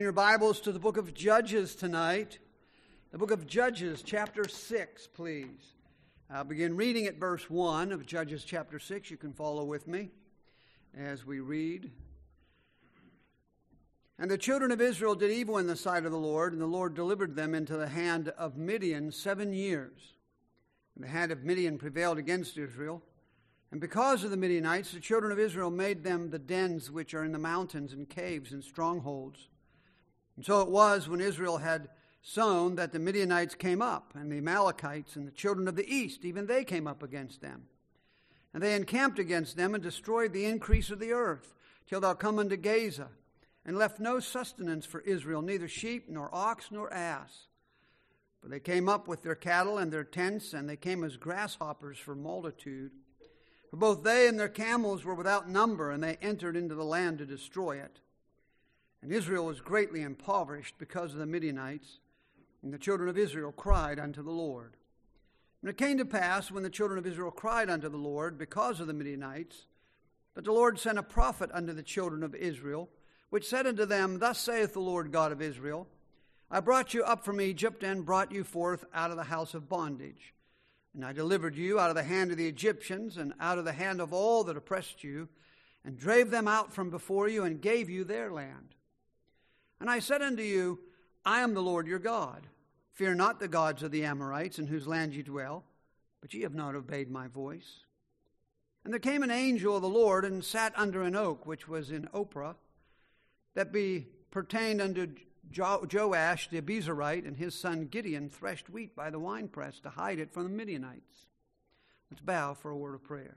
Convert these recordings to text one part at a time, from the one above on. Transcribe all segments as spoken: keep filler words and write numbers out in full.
Your Bibles to the book of Judges tonight. The book of Judges, chapter six, please. I'll begin reading at verse one of Judges chapter six. You can follow with me as we read. And the children of Israel did evil in the sight of the Lord, and the Lord delivered them into the hand of Midian seven years. And the hand of Midian prevailed against Israel. And because of the Midianites, the children of Israel made them the dens which are in the mountains and caves and strongholds. And so it was when Israel had sown that the Midianites came up, and the Amalekites and the children of the east, even they came up against them. And they encamped against them and destroyed the increase of the earth, till thou come unto Gaza, and left no sustenance for Israel, neither sheep, nor ox, nor ass. For they came up with their cattle and their tents, and they came as grasshoppers for multitude. For both they and their camels were without number, and they entered into the land to destroy it. And Israel was greatly impoverished because of the Midianites, and the children of Israel cried unto the Lord. And it came to pass, when the children of Israel cried unto the Lord because of the Midianites, that the Lord sent a prophet unto the children of Israel, which said unto them, Thus saith the Lord God of Israel, I brought you up from Egypt, and brought you forth out of the house of bondage. And I delivered you out of the hand of the Egyptians, and out of the hand of all that oppressed you, and drave them out from before you, and gave you their land. And I said unto you, I am the Lord your God. Fear not the gods of the Amorites, in whose land ye dwell, but ye have not obeyed my voice. And there came an angel of the Lord, and sat under an oak, which was in Ophrah, that be pertained unto jo- Joash the Abiezrite, and his son Gideon threshed wheat by the winepress to hide it from the Midianites. Let's bow for a word of prayer.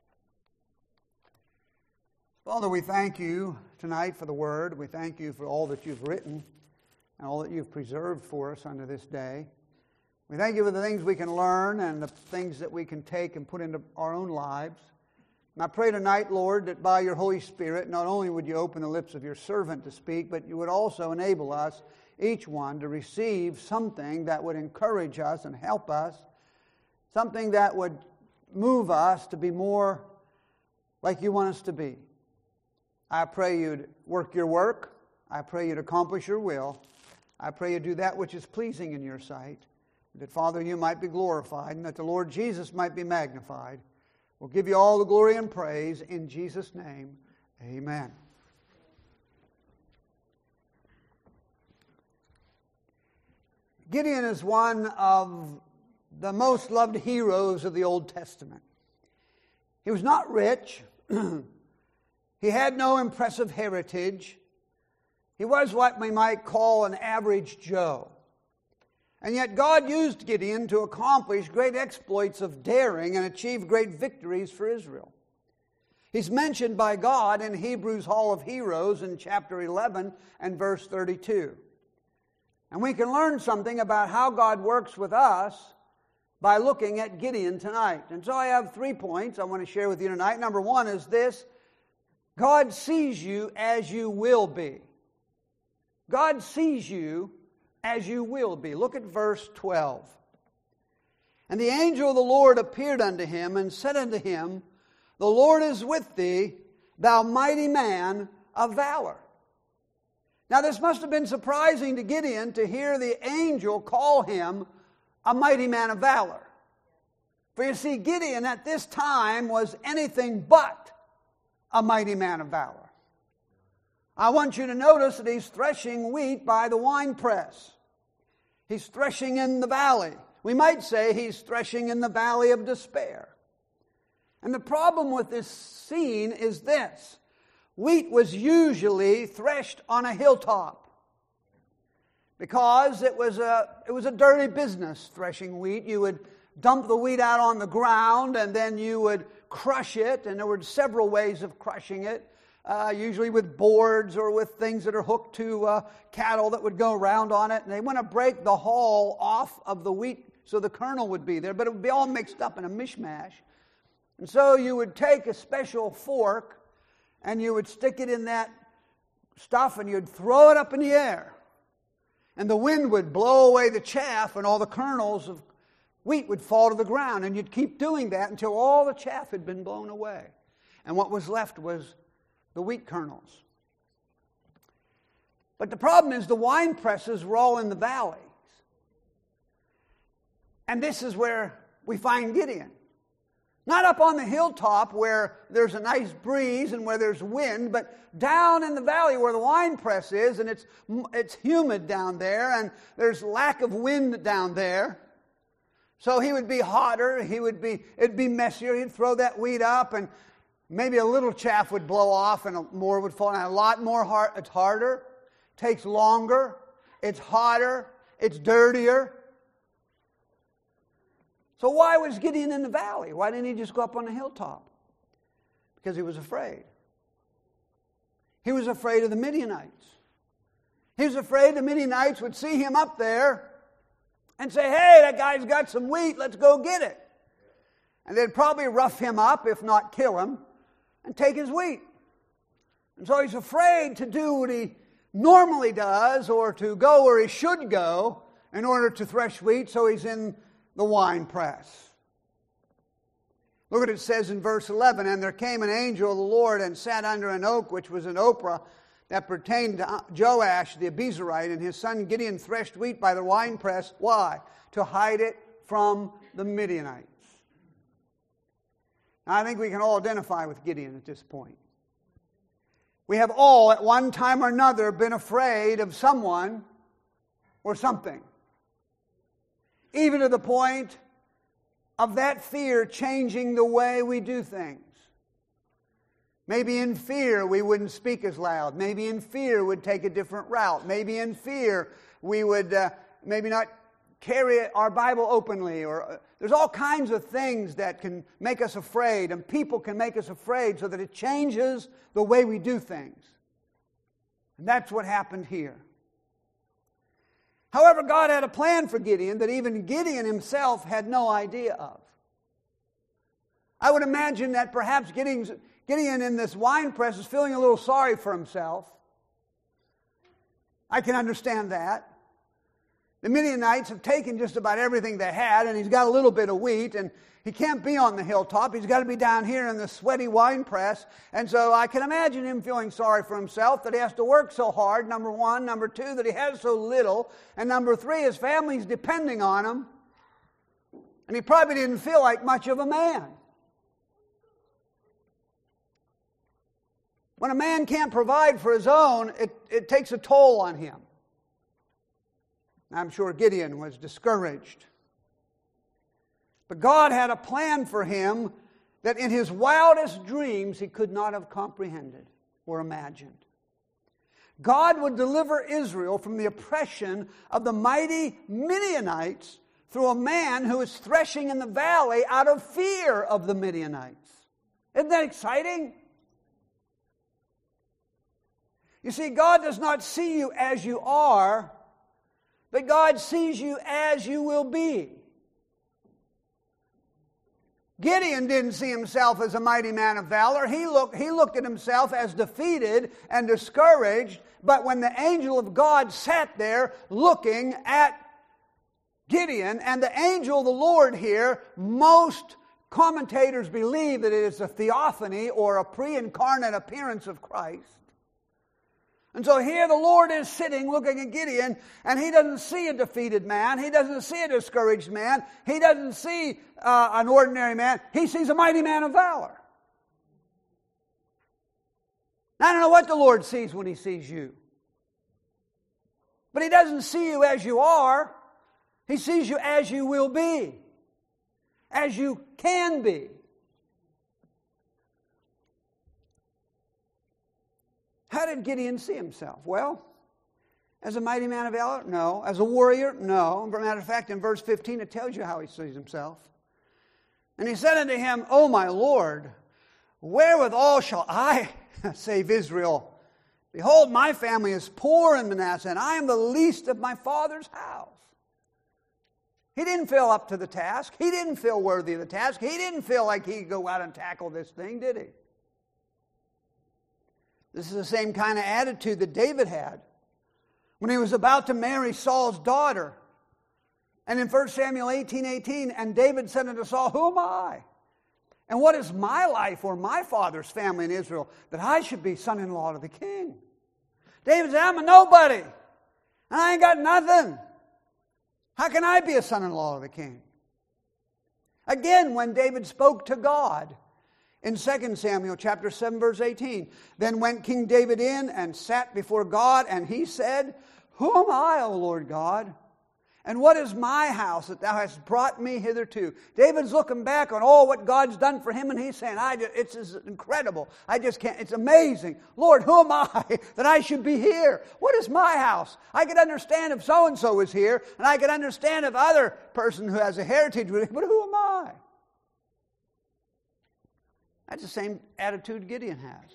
Father, we thank you tonight for the word. We thank you for all that you've written and all that you've preserved for us under this day. We thank you for the things we can learn and the things that we can take and put into our own lives. And I pray tonight, Lord, that by your Holy Spirit, not only would you open the lips of your servant to speak, but you would also enable us, each one, to receive something that would encourage us and help us, something that would move us to be more like you want us to be. I pray you'd work your work. I pray you'd accomplish your will. I pray you'd do that which is pleasing in your sight. That, Father, you might be glorified and that the Lord Jesus might be magnified. We'll give you all the glory and praise in Jesus' name. Amen. Gideon is one of the most loved heroes of the Old Testament. He was not rich. He had no impressive heritage. He was what we might call an average Joe. And yet God used Gideon to accomplish great exploits of daring and achieve great victories for Israel. He's mentioned by God in Hebrews' Hall of Heroes in chapter eleven and verse thirty-two. And we can learn something about how God works with us by looking at Gideon tonight. And so I have three points I want to share with you tonight. Number one is this: God sees you as you will be. God sees you as you will be. Look at verse twelve. And the angel of the Lord appeared unto him and said unto him, The Lord is with thee, thou mighty man of valor. Now this must have been surprising to Gideon to hear the angel call him a mighty man of valor. For you see, Gideon at this time was anything but a mighty man of valor. I want you to notice that he's threshing wheat by the winepress. He's threshing in the valley. We might say he's threshing in the valley of despair. And the problem with this scene is this: wheat was usually threshed on a hilltop because it was a, it was a dirty business threshing wheat. You would dump the wheat out on the ground, and then you would crush it, and there were several ways of crushing it, uh, usually with boards or with things that are hooked to uh, cattle that would go around on it, and they want to break the hull off of the wheat so the kernel would be there, but it would be all mixed up in a mishmash. And so you would take a special fork, and you would stick it in that stuff, and you'd throw it up in the air, and the wind would blow away the chaff, and all the kernels of wheat would fall to the ground, and you'd keep doing that until all the chaff had been blown away. And what was left was the wheat kernels. But the problem is the wine presses were all in the valleys. And this is where we find Gideon. Not up on the hilltop where there's a nice breeze and where there's wind, but down in the valley where the wine press is, and it's it's humid down there, and there's lack of wind down there. So he would be hotter, he would be, it'd be messier, he'd throw that wheat up, and maybe a little chaff would blow off and more would fall. And a lot more hard, it's harder, takes longer, it's hotter, it's dirtier. So why was Gideon in the valley? Why didn't he just go up on the hilltop? Because he was afraid. He was afraid of the Midianites. He was afraid the Midianites would see him up there and say, hey, that guy's got some wheat, let's go get it. And they'd probably rough him up, if not kill him, and take his wheat. And so he's afraid to do what he normally does or to go where he should go in order to thresh wheat, so he's in the wine press. Look what it says in verse eleven. And there came an angel of the Lord and sat under an oak, which was an Ophrah, that pertained to Joash the Abiezrite, and his son Gideon threshed wheat by the winepress. Why? To hide it from the Midianites. Now, I think we can all identify with Gideon at this point. We have all, at one time or another, been afraid of someone or something. Even to the point of that fear changing the way we do things. Maybe in fear we wouldn't speak as loud. Maybe in fear we'd take a different route. Maybe in fear we would uh, maybe not carry our Bible openly. Or uh, there's all kinds of things that can make us afraid, and people can make us afraid so that it changes the way we do things. And that's what happened here. However, God had a plan for Gideon that even Gideon himself had no idea of. I would imagine that perhaps Gideon's, Gideon in this wine press is feeling a little sorry for himself. I can understand that. The Midianites have taken just about everything they had, and he's got a little bit of wheat, and he can't be on the hilltop. He's got to be down here in the sweaty wine press. And so I can imagine him feeling sorry for himself, that he has to work so hard, number one. Number two, that he has so little. And number three, his family's depending on him. And he probably didn't feel like much of a man. When a man can't provide for his own, it, it takes a toll on him. I'm sure Gideon was discouraged. But God had a plan for him that in his wildest dreams he could not have comprehended or imagined. God would deliver Israel from the oppression of the mighty Midianites through a man who is threshing in the valley out of fear of the Midianites. Isn't that exciting? You see, God does not see you as you are, but God sees you as you will be. Gideon didn't see himself as a mighty man of valor. He looked, he looked at himself as defeated and discouraged. But when the angel of God sat there looking at Gideon, and the angel of the Lord here, most commentators believe that it is a theophany or a pre-incarnate appearance of Christ. And so here the Lord is sitting looking at Gideon, and he doesn't see a defeated man. He doesn't see a discouraged man. He doesn't see uh, an ordinary man. He sees a mighty man of valor. Now, I don't know what the Lord sees when he sees you. But he doesn't see you as you are. He sees you as you will be. As you can be. How did Gideon see himself? Well, as a mighty man of valor? No. As a warrior? No. As a matter of fact, in verse fifteen, it tells you how he sees himself. And he said unto him, O my Lord, wherewithal shall I save Israel? Behold, my family is poor in Manasseh, and I am the least of my father's house. He didn't feel up to the task. He didn't feel worthy of the task. He didn't feel like he could go out and tackle this thing, did he? This is the same kind of attitude that David had when he was about to marry Saul's daughter. And in First Samuel eighteen eighteen, and David said unto Saul, Who am I? And what is my life or my father's family in Israel, that I should be son-in-law to the king? David said, I'm a nobody. And I ain't got nothing. How can I be a son-in-law of the king? Again, when David spoke to God in Second Samuel chapter seven, verse eighteen, then went King David in and sat before God, and he said, Who am I, O Lord God? And what is my house that thou hast brought me hitherto? David's looking back on all what God's done for him, and he's saying, I just, it's just incredible. I just can't, it's amazing. Lord, who am I that I should be here? What is my house? I could understand if so-and-so was here, and I could understand if other person who has a heritage with it, but who am I? That's the same attitude Gideon has.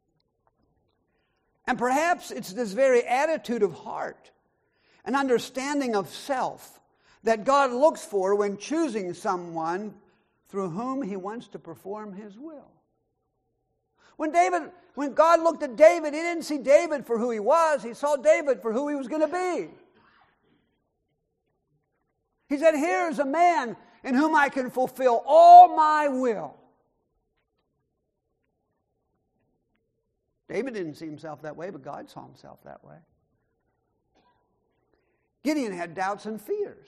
And perhaps it's this very attitude of heart, an understanding of self, that God looks for when choosing someone through whom He wants to perform His will. When David, when God looked at David, He didn't see David for who he was. He saw David for who he was going to be. He said, here's a man in whom I can fulfill all my will. David didn't see himself that way, but God saw himself that way. Gideon had doubts and fears.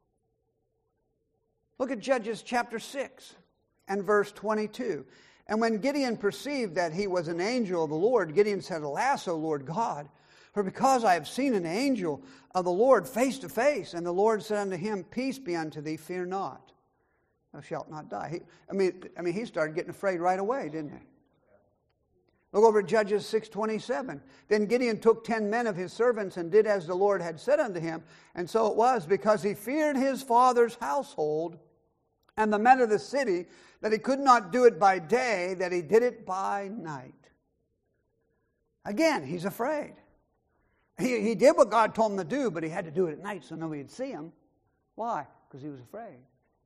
Look at Judges chapter six and verse twenty-two. And when Gideon perceived that he was an angel of the Lord, Gideon said, Alas, O Lord God, for because I have seen an angel of the Lord face to face. And the Lord said unto him, Peace be unto thee, fear not. Thou shalt not die. He, I mean, I mean, he started getting afraid right away, didn't he? Look over at Judges six twenty-seven. Then Gideon took ten men of his servants and did as the Lord had said unto him. And so it was, because he feared his father's household and the men of the city, that he could not do it by day, that he did it by night. Again, he's afraid. He, he did what God told him to do, but he had to do it at night so nobody would see him. Why? Because he was afraid.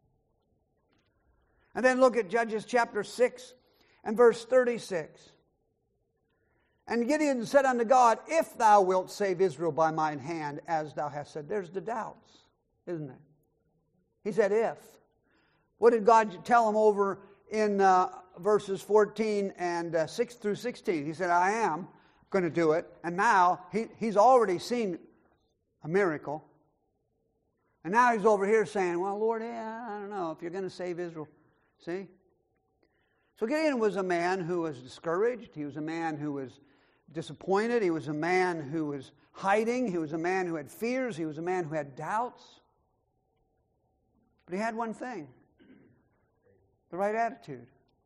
And then look at Judges chapter six and verse thirty-six. And Gideon said unto God, If thou wilt save Israel by mine hand, as thou hast said. There's the doubts, isn't it? He said, if. What did God tell him over in uh, verses fourteen and uh, six through sixteen? He said, I am going to do it. And now he, he's already seen a miracle. And now he's over here saying, well, Lord, yeah, I don't know if you're going to save Israel. See? So Gideon was a man who was discouraged. He was a man who was disappointed. He was a man who was hiding. He was a man who had fears. He was a man who had doubts. But he had one thing. The right attitude.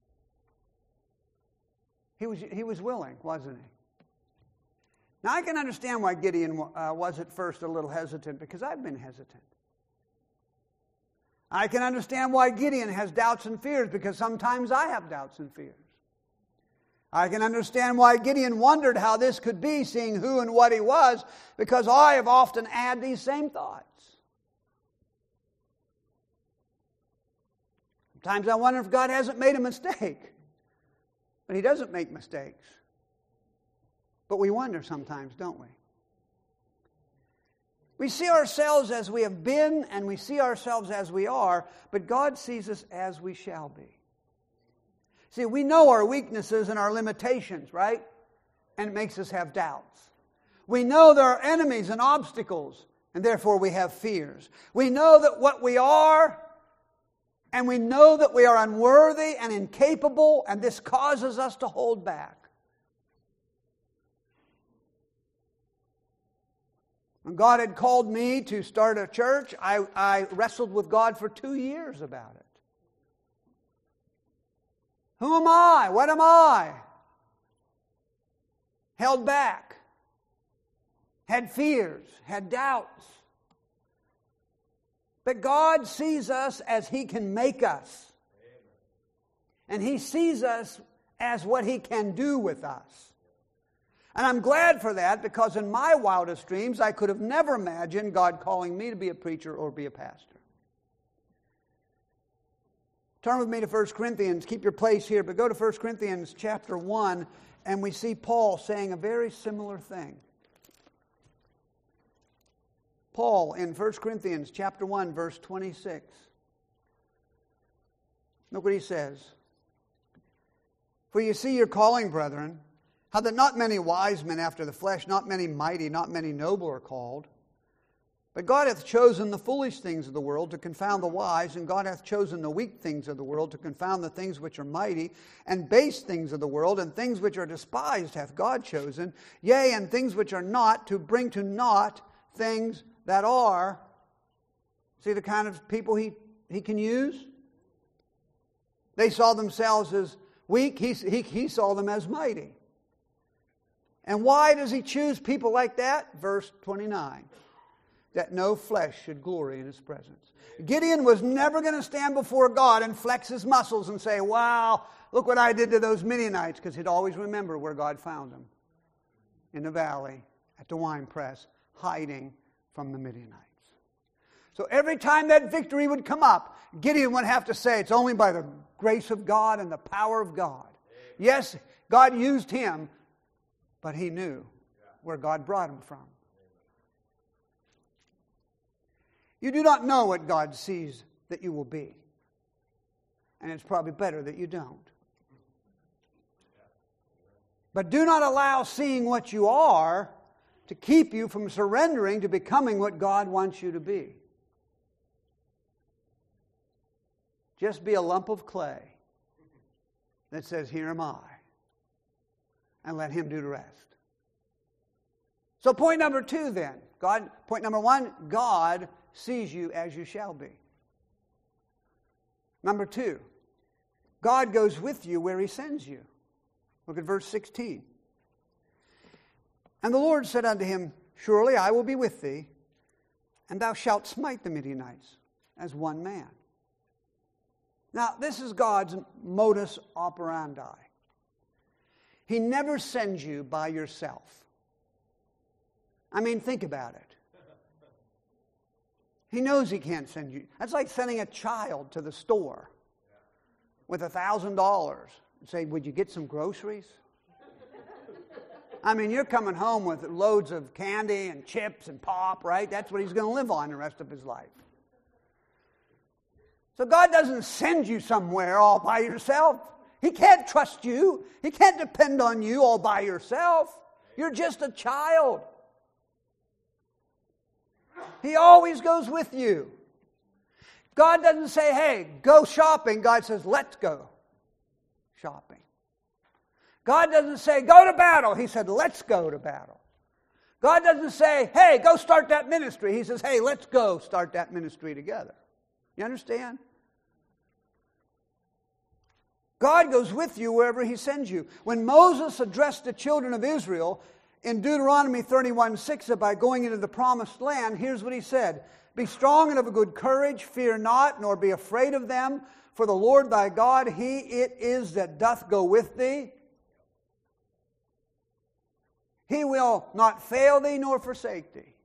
He was, he was willing, wasn't he? Now I can understand why Gideon uh, was at first a little hesitant, because I've been hesitant. I can understand why Gideon has doubts and fears, because sometimes I have doubts and fears. I can understand why Gideon wondered how this could be, seeing who and what he was, because I have often had these same thoughts. Sometimes I wonder if God hasn't made a mistake. But He doesn't make mistakes. But we wonder sometimes, don't we? We see ourselves as we have been, and we see ourselves as we are, but God sees us as we shall be. See, we know our weaknesses and our limitations, right? And it makes us have doubts. We know there are enemies and obstacles, and therefore we have fears. We know that what we are, and we know that we are unworthy and incapable, and this causes us to hold back. When God had called me to start a church, I, I wrestled with God for two years about it. Who am I? What am I? Held back. Had fears. Had doubts. But God sees us as He can make us. And He sees us as what He can do with us. And I'm glad for that, because in my wildest dreams, I could have never imagined God calling me to be a preacher or be a pastor. Turn with me to First Corinthians. Keep your place here, but go to First Corinthians chapter one, and we see Paul saying a very similar thing. Paul in First Corinthians chapter one, verse twenty-six. Look what he says. For you see your calling, brethren, How that not many wise men after the flesh, not many mighty, not many noble are called. But God hath chosen the foolish things of the world to confound the wise, and God hath chosen the weak things of the world to confound the things which are mighty, and base things of the world, and things which are despised hath God chosen, yea, and things which are not, to bring to naught things that are. See the kind of people he, he can use? They saw themselves as weak, he, he, he saw them as mighty. And why does he choose people like that? Verse twenty-nine. That no flesh should glory in his presence. Gideon was never going to stand before God and flex his muscles and say, wow, look what I did to those Midianites, because he'd always remember where God found him. In the valley, at the wine press, hiding from the Midianites. So every time that victory would come up, Gideon would have to say, it's only by the grace of God and the power of God. Yes, God used him, but he knew where God brought him from. You do not know what God sees that you will be. And it's probably better that you don't. But do not allow seeing what you are to keep you from surrendering to becoming what God wants you to be. Just be a lump of clay that says, here am I. And let him do the rest. So point number two then. God, point number one, God sees you as you shall be. Number two, God goes with you where he sends you. Look at verse sixteen. And the Lord said unto him, surely I will be with thee, and thou shalt smite the Midianites as one man. Now, this is God's modus operandi. He never sends you by yourself. I mean, think about it. He knows he can't send you. That's like sending a child to the store with a thousand dollars and say, would you get some groceries? I mean, you're coming home with loads of candy and chips and pop, right? That's what he's going to live on the rest of his life. So God doesn't send you somewhere all by yourself. He can't trust you. He can't depend on you all by yourself. You're just a child. He always goes with you. God doesn't say, hey, go shopping. God says, let's go shopping. God doesn't say, go to battle. He said, let's go to battle. God doesn't say, hey, go start that ministry. He says, hey, let's go start that ministry together. You understand? God goes with you wherever he sends you. When Moses addressed the children of Israel in Deuteronomy thirty-one six about going into the promised land, here's what he said. Be strong and of a good courage, fear not, nor be afraid of them, for the Lord thy God, he it is that doth go with thee. He will not fail thee nor forsake thee.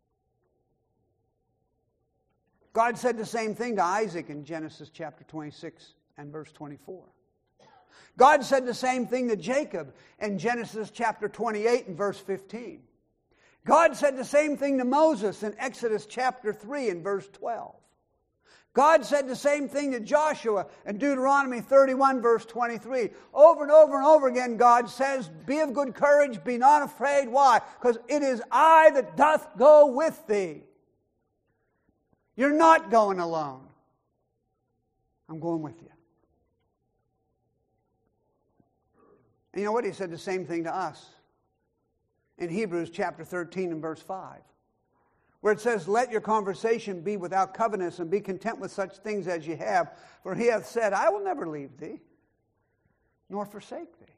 God said the same thing to Isaac in Genesis chapter twenty-six and verse twenty-four. God said the same thing to Jacob in Genesis chapter twenty-eight and verse fifteen. God said the same thing to Moses in Exodus chapter three and verse twelve. God said the same thing to Joshua in Deuteronomy thirty-one verse twenty-three. Over and over and over again, God says, be of good courage, be not afraid. Why? Because it is I that doth go with thee. You're not going alone. I'm going with you. And you know what? He said the same thing to us in Hebrews chapter thirteen and verse five. Where it says, let your conversation be without covetousness, and be content with such things as you have. For he hath said, I will never leave thee, nor forsake thee.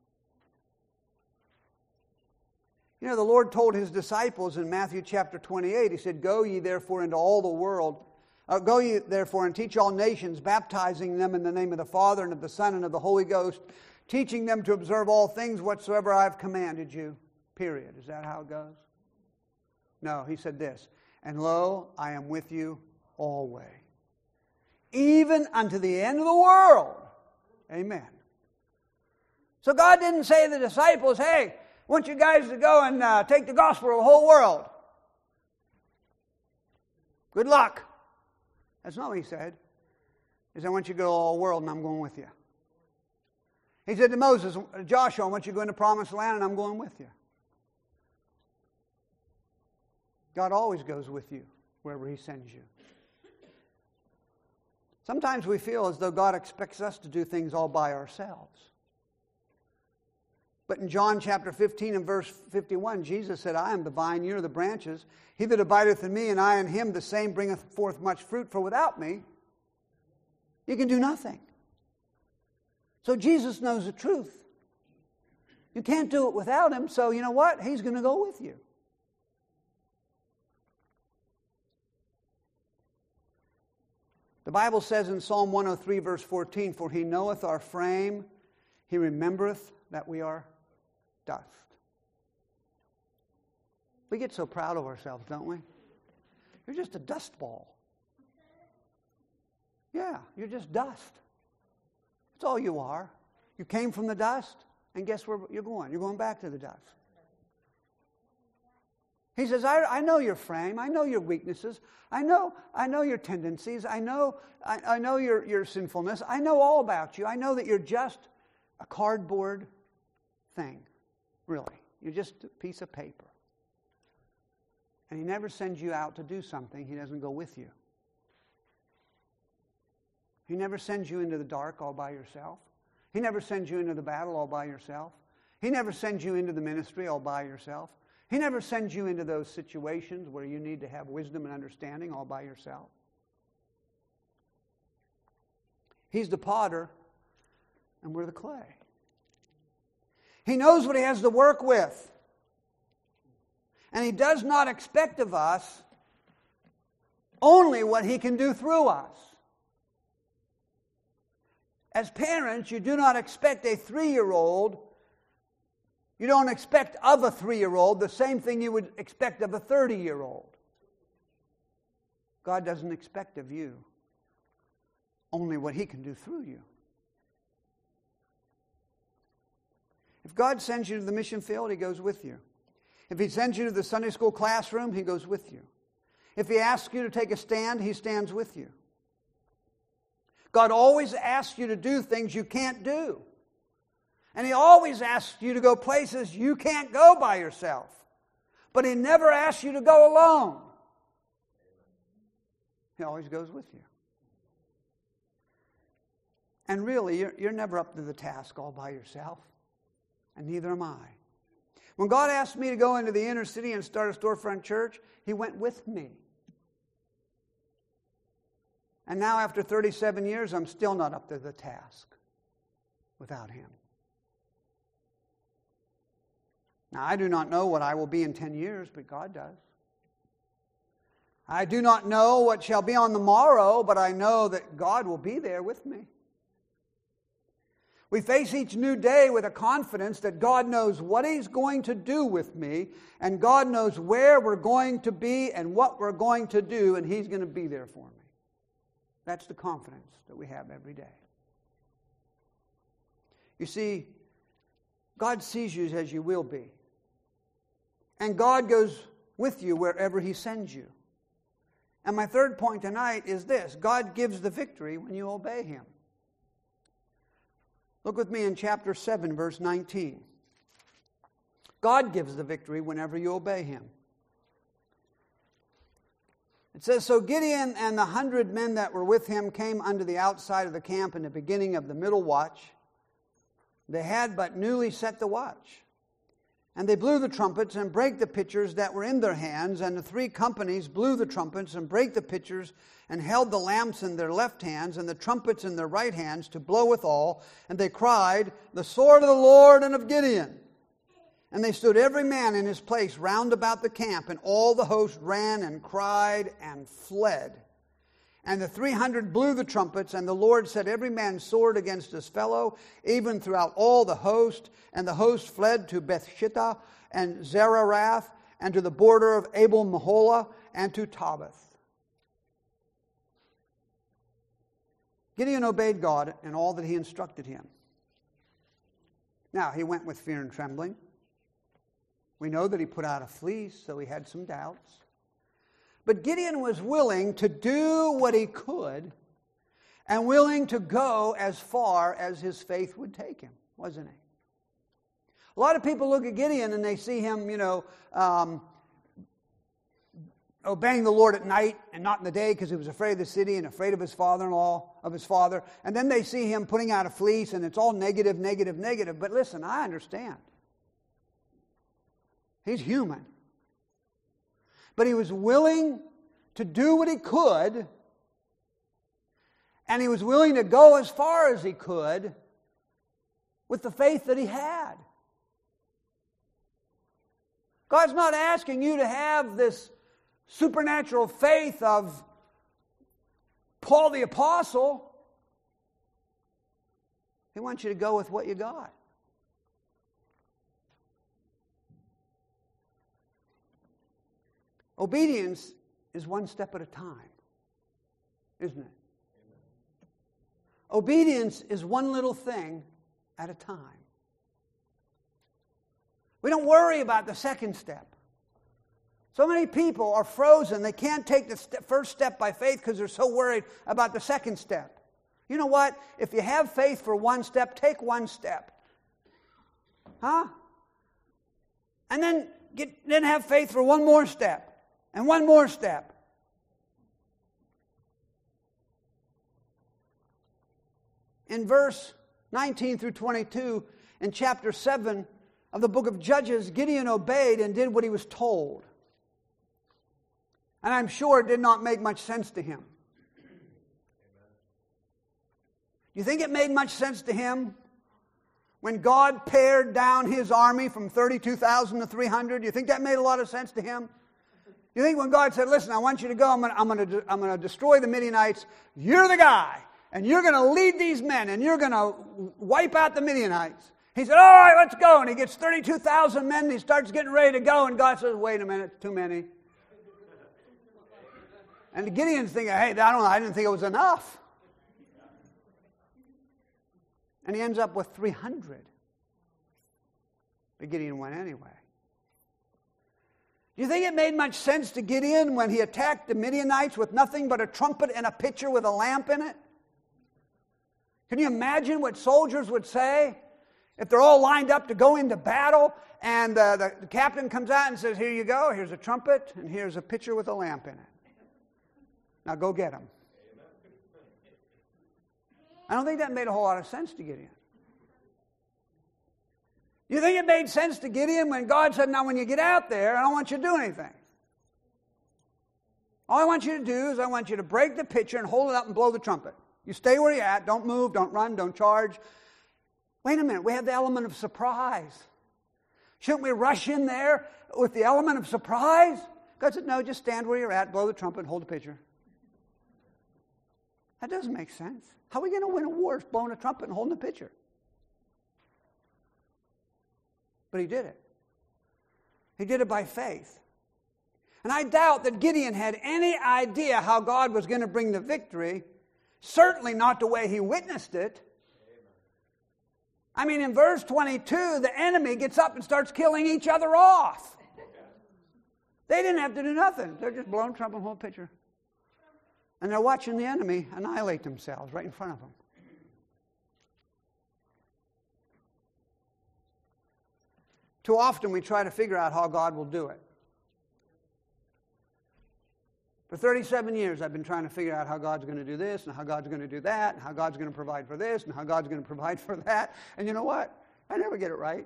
You know, the Lord told his disciples in Matthew chapter twenty-eight, he said, go ye therefore into all the world, uh, go ye therefore and teach all nations, baptizing them in the name of the Father and of the Son and of the Holy Ghost, teaching them to observe all things whatsoever I have commanded you. Period. Is that how it goes? No, he said this, and lo, I am with you always, even unto the end of the world. Amen. So God didn't say to the disciples, hey, I want you guys to go and uh, take the gospel to the whole world. Good luck. That's not what he said. He said, I want you to go to the whole world and I'm going with you. He said to Moses, Joshua, I want you to go into the promised land and I'm going with you. God always goes with you wherever He sends you. Sometimes we feel as though God expects us to do things all by ourselves. But in John chapter fifteen and verse fifty-one, Jesus said, I am the vine, you are the branches. He that abideth in me and I in him, the same bringeth forth much fruit. For without me, you can do nothing. So Jesus knows the truth. You can't do it without Him, so you know what? He's going to go with you. The Bible says in Psalm one oh three, verse fourteen, For He knoweth our frame, He remembereth that we are dust. We get so proud of ourselves, don't we? You're just a dust ball. Yeah, you're just dust. That's all you are. You came from the dust, and guess where you're going? You're going back to the dust. He says, I, I know your frame. I know your weaknesses. I know, I know your tendencies. I know, I, I know your, your sinfulness. I know all about you. I know that you're just a cardboard thing, really. You're just a piece of paper. And He never sends you out to do something. He doesn't go with you. He never sends you into the dark all by yourself. He never sends you into the battle all by yourself. He never sends you into the ministry all by yourself. He never sends you into those situations where you need to have wisdom and understanding all by yourself. He's the potter, and we're the clay. He knows what He has to work with. And He does not expect of us only what He can do through us. As parents, you do not expect a three-year-old, you don't expect of a three-year-old the same thing you would expect of a thirty-year-old. God doesn't expect of you only what He can do through you. If God sends you to the mission field, He goes with you. If He sends you to the Sunday school classroom, He goes with you. If He asks you to take a stand, He stands with you. God always asks you to do things you can't do. And He always asks you to go places you can't go by yourself. But He never asks you to go alone. He always goes with you. And really, you're, you're never up to the task all by yourself. And neither am I. When God asked me to go into the inner city and start a storefront church, He went with me. And now after thirty-seven years, I'm still not up to the task without Him. Now, I do not know what I will be in ten years, but God does. I do not know what shall be on the morrow, but I know that God will be there with me. We face each new day with a confidence that God knows what He's going to do with me, and God knows where we're going to be and what we're going to do, and He's going to be there for me. That's the confidence that we have every day. You see, God sees you as you will be. And God goes with you wherever He sends you. And my third point tonight is this: God gives the victory when you obey Him. Look with me in chapter seven, verse nineteen. God gives the victory whenever you obey Him. It says, So Gideon and the hundred men that were with him came unto the outside of the camp in the beginning of the middle watch. They had but newly set the watch. And they blew the trumpets and brake the pitchers that were in their hands. And the three companies blew the trumpets and brake the pitchers and held the lamps in their left hands and the trumpets in their right hands to blow withal. And they cried, The sword of the Lord and of Gideon. And they stood every man in his place round about the camp, and all the host ran and cried and fled. And the three hundred blew the trumpets, and the Lord set every man's sword against his fellow, even throughout all the host. And the host fled to Bethshittah and Zerarath, and to the border of Abel-Meholah, and to Tabbath. Gideon obeyed God in all that He instructed him. Now, he went with fear and trembling. We know that he put out a fleece, so he had some doubts. But Gideon was willing to do what he could and willing to go as far as his faith would take him. wasn't he? A lot of people look at Gideon and they see him, you know, um, obeying the Lord at night and not in the day because he was afraid of the city and afraid of his father-in-law, of his father. And then they see him putting out a fleece and it's all negative, negative, negative. But listen, I understand. He's human. But he was willing to do what he could, and he was willing to go as far as he could with the faith that he had. God's not asking you to have this supernatural faith of Paul the Apostle. He wants you to go with what you got. Obedience is one step at a time, isn't it? Obedience is one little thing at a time. We don't worry about the second step. So many people are frozen. They can't take the st- first step by faith because they're so worried about the second step. You know what? If you have faith for one step, take one step. Huh? And then, get, then have faith for one more step. And one more step. In verse nineteen through twenty-two, in chapter seven of the book of Judges, Gideon obeyed and did what he was told. And I'm sure it did not make much sense to him. Do you think it made much sense to him when God pared down his army from thirty-two thousand to three hundred? Do you think that made a lot of sense to him? You think when God said, listen, I want you to go, I'm going to, I'm going to, I'm going to destroy the Midianites, you're the guy, and you're going to lead these men, and you're going to wipe out the Midianites. He said, all right, let's go. And he gets thirty-two thousand men, and he starts getting ready to go, and God says, wait a minute, it's too many. And Gideon's thinking, hey, I don't know, I didn't think it was enough. And he ends up with three hundred. But Gideon went anyway. Do you think it made much sense to Gideon when he attacked the Midianites with nothing but a trumpet and a pitcher with a lamp in it? Can you imagine what soldiers would say if they're all lined up to go into battle and uh, the, the captain comes out and says, here you go, here's a trumpet and here's a pitcher with a lamp in it. Now go get them. I don't think that made a whole lot of sense to Gideon. You think it made sense to Gideon when God said, now when you get out there, I don't want you to do anything. All I want you to do is I want you to break the pitcher and hold it up and blow the trumpet. You stay where you're at. Don't move, don't run, don't charge. Wait a minute, we have the element of surprise. Shouldn't we rush in there with the element of surprise? God said, no, just stand where you're at, blow the trumpet, and hold the pitcher. That doesn't make sense. How are we going to win a war blowing a trumpet and holding a pitcher? But he did it. He did it by faith. And I doubt that Gideon had any idea how God was going to bring the victory. Certainly not the way he witnessed it. I mean, in verse twenty-two, the enemy gets up and starts killing each other off. They didn't have to do nothing. They're just blowing trumpet and holding pitcher. And they're watching the enemy annihilate themselves right in front of them. Too often we try to figure out how God will do it. For thirty-seven years I've been trying to figure out how God's going to do this and how God's going to do that and how God's going to provide for this and how God's going to provide for that. And you know what? I never get it right.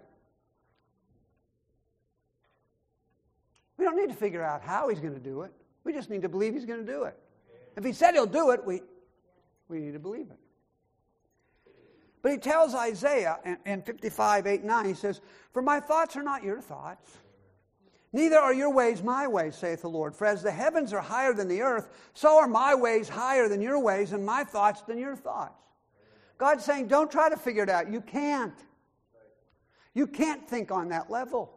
We don't need to figure out how He's going to do it. We just need to believe He's going to do it. If He said He'll do it, we, we need to believe it. But He tells Isaiah in, in fifty-five, eight, nine, He says, for my thoughts are not your thoughts, neither are your ways my ways, saith the Lord. For as the heavens are higher than the earth, so are my ways higher than your ways, and my thoughts than your thoughts. God's saying, don't try to figure it out. You can't. You can't think on that level.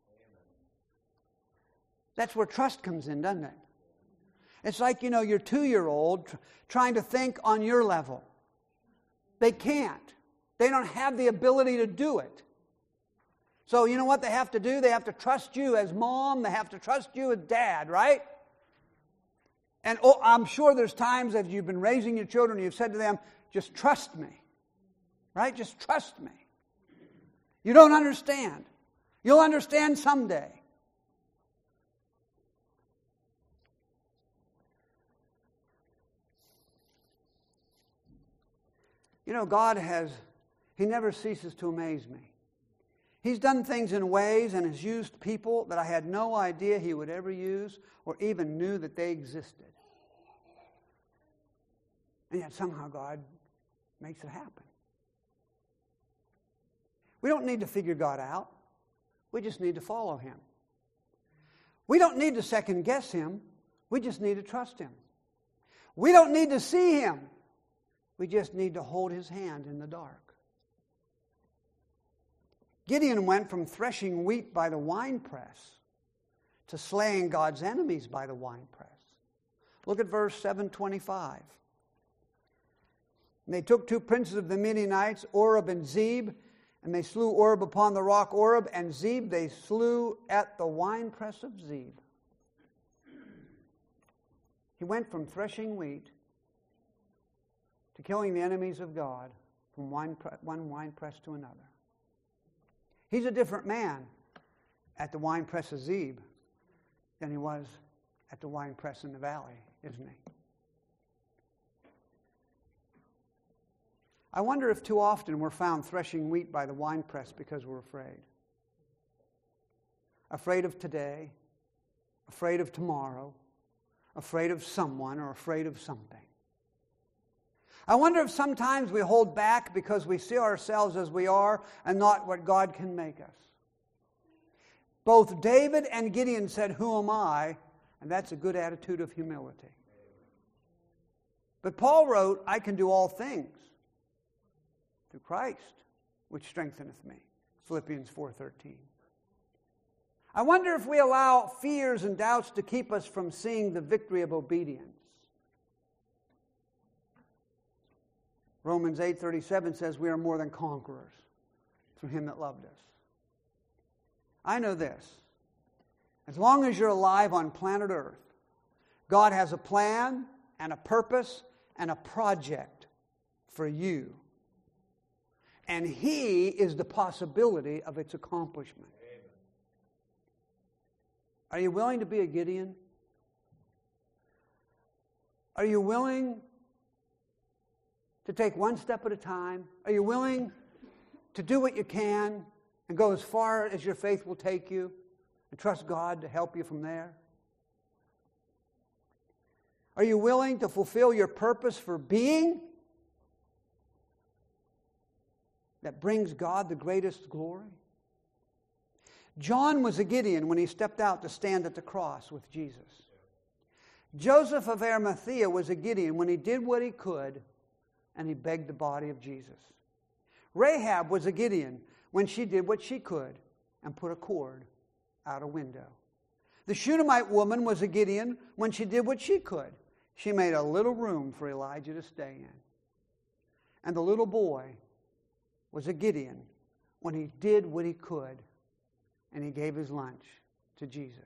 That's where trust comes in, doesn't it? It's like, you know, your two-year-old tr- trying to think on your level. They can't. They don't have the ability to do it. So you know what they have to do? They have to trust you as mom. They have to trust you as dad, right? And oh, I'm sure there's times that you've been raising your children and you've said to them, just trust me. Right? Just trust me. You don't understand. You'll understand someday. You know, God has, He never ceases to amaze me. He's done things in ways and has used people that I had no idea He would ever use or even knew that they existed. And yet somehow God makes it happen. We don't need to figure God out. We just need to follow Him. We don't need to second guess Him. We just need to trust Him. We don't need to see Him. We just need to hold His hand in the dark. Gideon went from threshing wheat by the winepress to slaying God's enemies by the winepress. Look at verse seven twenty-five. And they took two princes of the Midianites, Oreb and Zeb, and they slew Oreb upon the rock Oreb, and Zeb they slew at the winepress of Zeb. He went from threshing wheat to killing the enemies of God from one winepress to another. He's a different man at the winepress of Zeb than he was at the winepress in the valley, isn't he? I wonder if too often we're found threshing wheat by the winepress because we're afraid. Afraid of today, afraid of tomorrow, afraid of someone, or afraid of something. I wonder if sometimes we hold back because we see ourselves as we are and not what God can make us. Both David and Gideon said, "Who am I?" And that's a good attitude of humility. But Paul wrote, "I can do all things through Christ, which strengtheneth me." Philippians four thirteen. I wonder if we allow fears and doubts to keep us from seeing the victory of obedience. Romans eight thirty-seven says we are more than conquerors through Him that loved us. I know this. As long as you're alive on planet Earth, God has a plan and a purpose and a project for you. And He is the possibility of its accomplishment. Amen. Are you willing to be a Gideon? Are you willing to take one step at a time? Are you willing to do what you can and go as far as your faith will take you and trust God to help you from there? Are you willing to fulfill your purpose for being that brings God the greatest glory? John was a Gideon when he stepped out to stand at the cross with Jesus. Joseph of Arimathea was a Gideon when he did what he could and he begged the body of Jesus. Rahab was a Gideon when she did what she could and put a cord out a window. The Shunammite woman was a Gideon when she did what she could. She made a little room for Elijah to stay in. And the little boy was a Gideon when he did what he could and he gave his lunch to Jesus.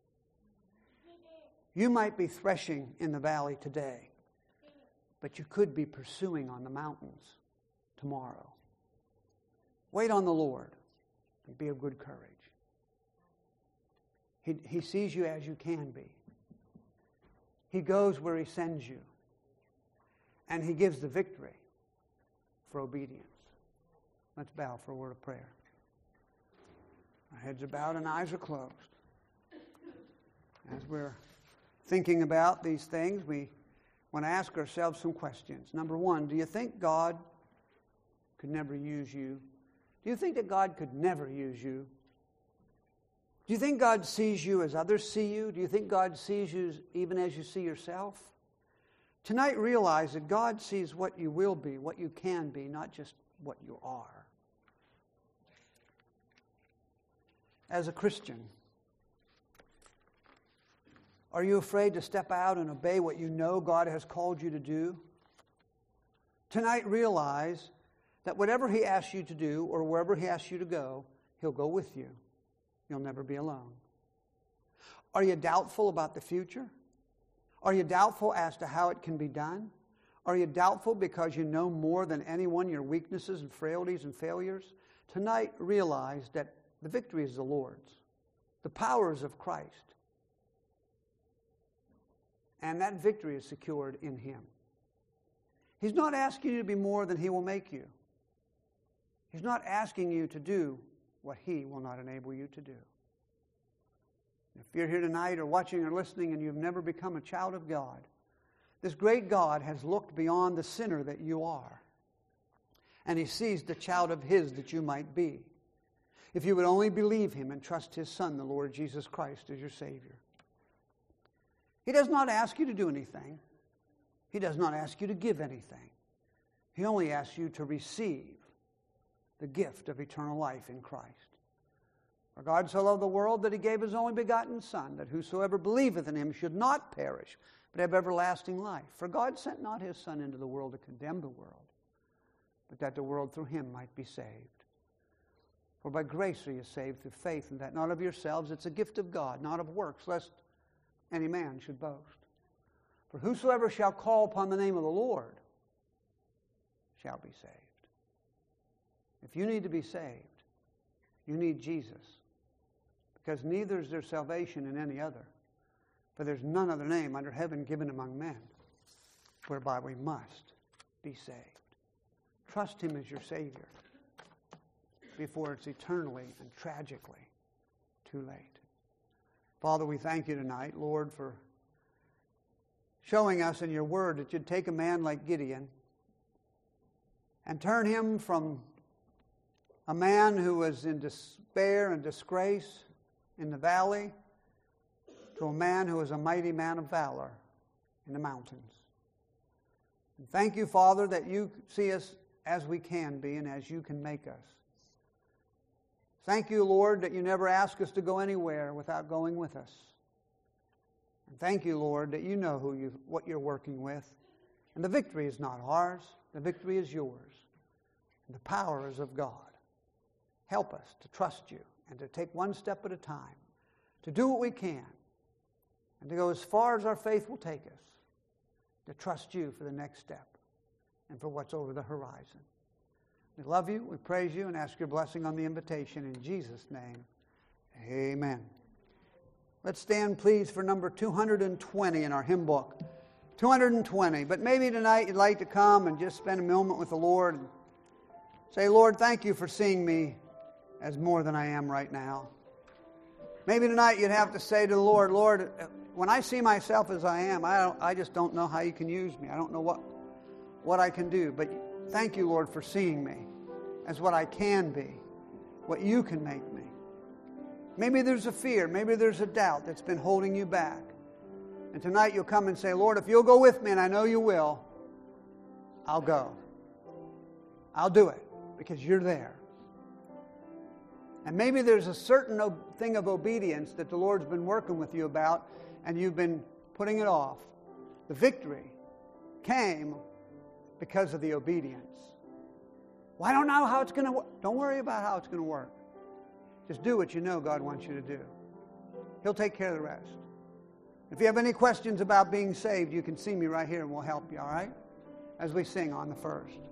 You might be threshing in the valley today, but you could be pursuing on the mountains tomorrow. Wait on the Lord and be of good courage. He, he sees you as you can be. He goes where He sends you. And He gives the victory for obedience. Let's bow for a word of prayer. Our heads are bowed and eyes are closed. As we're thinking about these things, we want to ask ourselves some questions. Number one, do you think God could never use you? Do you think that God could never use you? Do you think God sees you as others see you? Do you think God sees you even as you see yourself? Tonight, realize that God sees what you will be, what you can be, not just what you are. As a Christian, are you afraid to step out and obey what you know God has called you to do? Tonight, realize that whatever He asks you to do or wherever He asks you to go, He'll go with you. You'll never be alone. Are you doubtful about the future? Are you doubtful as to how it can be done? Are you doubtful because you know more than anyone your weaknesses and frailties and failures? tonight realize that the victory is the Lord's. The power is of Christ. And that victory is secured in Him. He's not asking you to be more than He will make you. He's not asking you to do what He will not enable you to do. If you're here tonight or watching or listening and you've never become a child of God, this great God has looked beyond the sinner that you are. And He sees the child of His that you might be. If you would only believe Him and trust His Son, the Lord Jesus Christ, as your Savior. He does not ask you to do anything. He does not ask you to give anything. He only asks you to receive the gift of eternal life in Christ. For God so loved the world that He gave His only begotten Son, that whosoever believeth in Him should not perish, but have everlasting life. For God sent not His Son into the world to condemn the world, but that the world through Him might be saved. For by grace are you saved through faith, and that not of yourselves, it's a gift of God, not of works, lest any man should boast. For whosoever shall call upon the name of the Lord shall be saved. If you need to be saved, you need Jesus. Because neither is there salvation in any other. For there's none other name under heaven given among men whereby we must be saved. Trust Him as your Savior before it's eternally and tragically too late. Father, we thank You tonight, Lord, for showing us in Your Word that You'd take a man like Gideon and turn him from a man who was in despair and disgrace in the valley to a man who was a mighty man of valor in the mountains. And thank You, Father, that You see us as we can be and as You can make us. Thank You, Lord, that You never ask us to go anywhere without going with us. And thank You, Lord, that You know who you, what You're working with. And the victory is not ours. The victory is Yours. And the power is of God. Help us to trust You and to take one step at a time, to do what we can, and to go as far as our faith will take us, to trust You for the next step and for what's over the horizon. We love You, we praise You, and ask Your blessing on the invitation in Jesus' name. Amen. Let's stand, please, for number two hundred twenty in our hymn book. two hundred twenty. But maybe tonight you'd like to come and just spend a moment with the Lord and say, Lord, thank You for seeing me as more than I am right now. Maybe tonight you'd have to say to the Lord, Lord, when I see myself as I am, I, don't, I just don't know how You can use me. I don't know what, what I can do. But thank You, Lord, for seeing me as what I can be, what You can make me. Maybe there's a fear, maybe there's a doubt that's been holding you back. And tonight you'll come and say, Lord, if You'll go with me, and I know You will, I'll go. I'll do it because You're there. And maybe there's a certain thing of obedience that the Lord's been working with you about, and you've been putting it off. The victory came because of the obedience. Well, I don't know how it's going to work. Don't worry about how it's going to work. Just do what you know God wants you to do. He'll take care of the rest. If you have any questions about being saved, you can see me right here and we'll help you, all right? As we sing on the first.